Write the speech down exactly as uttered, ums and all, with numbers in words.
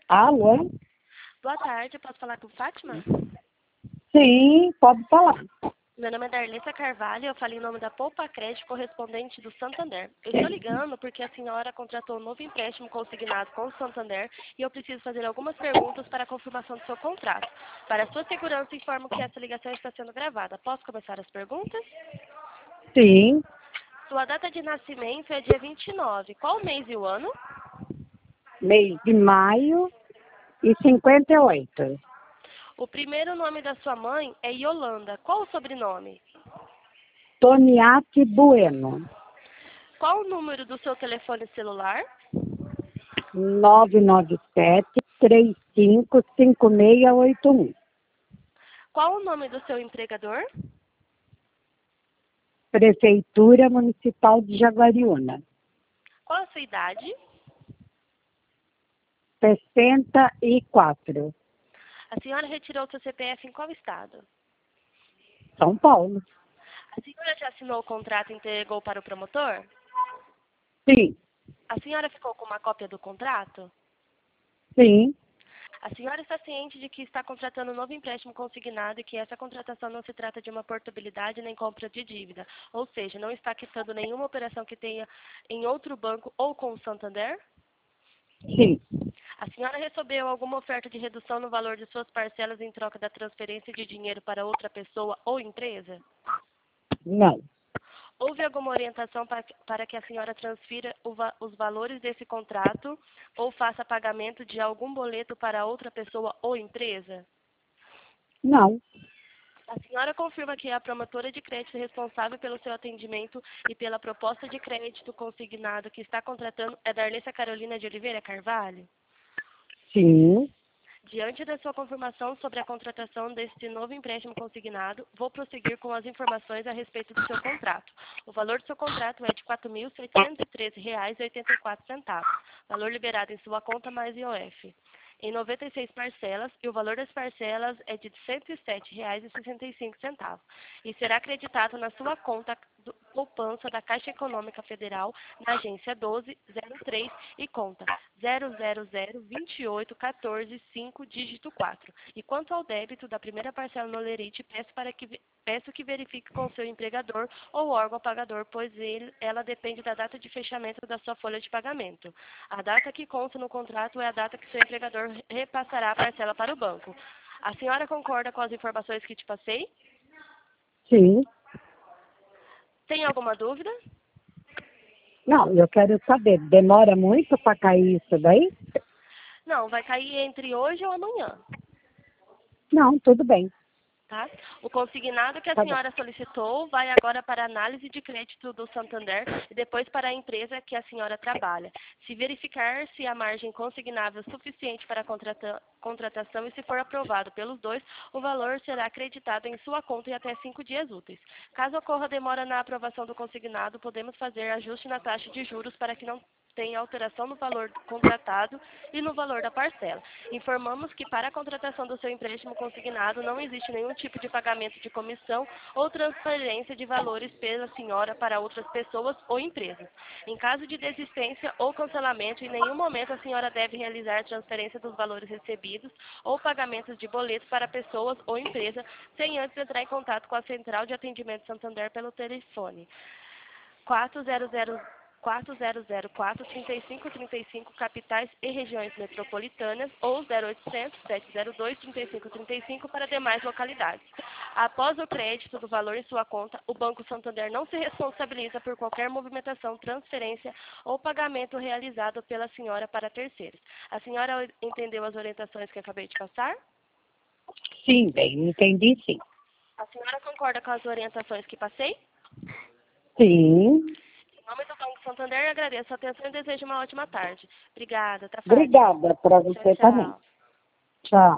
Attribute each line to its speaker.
Speaker 1: Alô?
Speaker 2: Boa tarde, posso falar com Fátima?
Speaker 1: Sim, pode falar.
Speaker 2: Meu nome é Darlissa Carvalho, eu falo em nome da Poupa Crédito, correspondente do Santander. Eu estou ligando porque a senhora contratou um novo empréstimo consignado com o Santander e eu preciso fazer algumas perguntas para a confirmação do seu contrato. Para a sua segurança, informo que essa ligação está sendo gravada. Posso começar as perguntas?
Speaker 1: Sim,
Speaker 2: Sua data de nascimento é dia vinte e nove. Qual o mês e o ano?
Speaker 1: mês de maio e cinquenta e oito.
Speaker 2: O primeiro nome da sua mãe é Yolanda. Qual o sobrenome?
Speaker 1: Toniati Bueno,
Speaker 2: Qual o número do seu telefone celular?
Speaker 1: nove nove sete, três cinco cinco seis oito um.
Speaker 2: Qual o nome do seu empregador?
Speaker 1: Prefeitura Municipal de Jaguariúna,
Speaker 2: Qual a sua idade?
Speaker 1: sessenta e quatro,
Speaker 2: A senhora retirou seu C P F em qual estado?
Speaker 1: São Paulo.
Speaker 2: A senhora já assinou o contrato e entregou para o promotor?
Speaker 1: Sim,
Speaker 2: A senhora ficou com uma cópia do contrato?
Speaker 1: sim,
Speaker 2: A senhora está ciente de que está contratando um novo empréstimo consignado e que essa contratação não se trata de uma portabilidade nem compra de dívida, ou seja, não está quitando nenhuma operação que tenha em outro banco ou com o Santander?
Speaker 1: sim,
Speaker 2: A senhora recebeu alguma oferta de redução no valor de suas parcelas em troca da transferência de dinheiro para outra pessoa ou empresa?
Speaker 1: não,
Speaker 2: Houve alguma orientação para que, para que a senhora transfira o va- os valores desse contrato ou faça pagamento de algum boleto para outra pessoa ou empresa?
Speaker 1: não,
Speaker 2: A senhora confirma que é a promotora de crédito responsável pelo seu atendimento e pela proposta de crédito consignado que está contratando é Darlissa Carolina de Oliveira Carvalho?
Speaker 1: sim,
Speaker 2: Diante da sua confirmação sobre a contratação deste novo empréstimo consignado, vou prosseguir com as informações a respeito do seu contrato. O valor do seu contrato é de quatro mil seiscentos e treze reais e oitenta e quatro centavos, valor liberado em sua conta mais I O F, em noventa e seis parcelas, e o valor das parcelas é de cento e sete reais e sessenta e cinco centavos, e será acreditado na sua conta do- poupança da Caixa Econômica Federal, na agência doze zero três e conta zero zero zero vinte e oito quatorze cinco dígito quatro. E quanto ao débito da primeira parcela no lerite, peço para que ve- peço que verifique com seu empregador ou órgão pagador, pois ele, ela depende da data de fechamento da sua folha de pagamento. A data que consta no contrato é a data que seu empregador repassará a parcela para o banco. A senhora concorda com as informações que te passei?
Speaker 1: sim.
Speaker 2: Tem alguma dúvida?
Speaker 1: Não, eu quero saber, demora muito para cair isso daí?
Speaker 2: Não, vai cair entre hoje ou amanhã.
Speaker 1: Não, tudo bem,
Speaker 2: Tá? O consignado que a
Speaker 1: tá bom.
Speaker 2: senhora solicitou vai agora para a análise de crédito do Santander e depois para a empresa que a senhora trabalha. Se verificar se a margem consignável é suficiente para a contrata- contratação e se for aprovado pelos dois, o valor será acreditado em sua conta em até cinco dias úteis. Caso ocorra demora na aprovação do consignado, podemos fazer ajuste na taxa de juros para que não tenha alteração no valor contratado e no valor da parcela. Informamos que para a contratação do seu empréstimo consignado não existe nenhum tipo de pagamento de comissão ou transferência de valores pela senhora para outras pessoas ou empresas. Em caso de desistência ou cancelamento, em nenhum momento a senhora deve realizar transferência dos valores recebidos ou pagamentos de boletos para pessoas ou empresa, sem antes entrar em contato com a Central de Atendimento Santander pelo telefone quatro zero zero quatro zero zero quatro, três cinco três cinco, capitais e regiões metropolitanas, ou zero oitocentos, sete zero dois, três cinco três cinco para demais localidades. Após o crédito do valor em sua conta, o Banco Santander não se responsabiliza por qualquer movimentação, transferência ou pagamento realizado pela senhora para terceiros. A senhora entendeu as orientações que acabei de passar?
Speaker 1: Sim, bem, entendi sim.
Speaker 2: A senhora concorda com as orientações que passei?
Speaker 1: Sim,
Speaker 2: Em nome do Banco Santander, agradeço a atenção e desejo uma ótima tarde. Obrigada, tá, Fátima?
Speaker 1: obrigada para
Speaker 2: Tchau,
Speaker 1: você também.
Speaker 2: tchau.
Speaker 1: Tchau.